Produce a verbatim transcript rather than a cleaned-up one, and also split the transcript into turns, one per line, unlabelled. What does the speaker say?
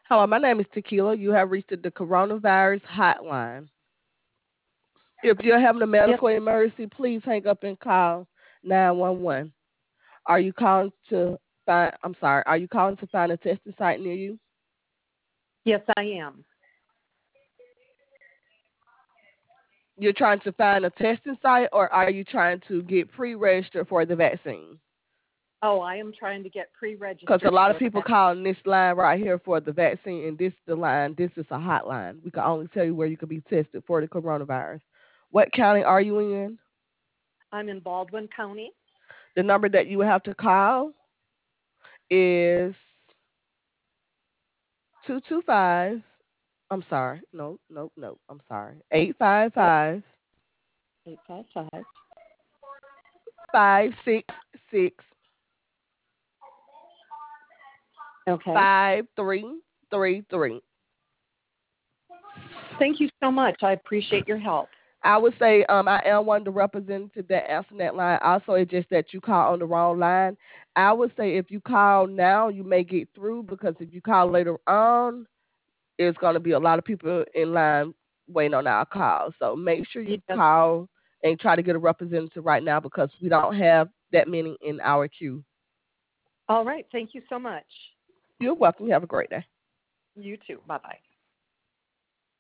Hello, my name is Tequila. You have reached the coronavirus hotline. If you're having a
Yes,
medical emergency, please hang up and call nine one one. Are you calling to find, I'm sorry, are you calling to find a testing site near you?
yes, I am.
You're trying to find a testing site or are you trying to get pre registered for the vaccine?
Oh, I am trying to get
Because a
pre-registered
lot of
for
people
that.
calling this line right here for the vaccine, and this the line. This is a hotline. We can only tell you where you can be tested for the coronavirus. What county are you in?
I'm in Baldwin County.
The number that you would have to call is two two five. I'm sorry. No, no, no. I'm sorry. Eight five
Yep,
five
eight five five.
five six six
Okay.
five three three three.
Thank you so much. I appreciate your help.
I would say um, I am one of the representatives that answer that line. Also, it's just that you call on the wrong line. I would say if you call now, you may get through because if you call later on, it's going to be a lot of people in line waiting on our call. So make sure you
Yes.
call and try to get a representative right now because we don't have that many in our queue.
All right. Thank you so much.
You're welcome. You have a great day.
You too. Bye bye.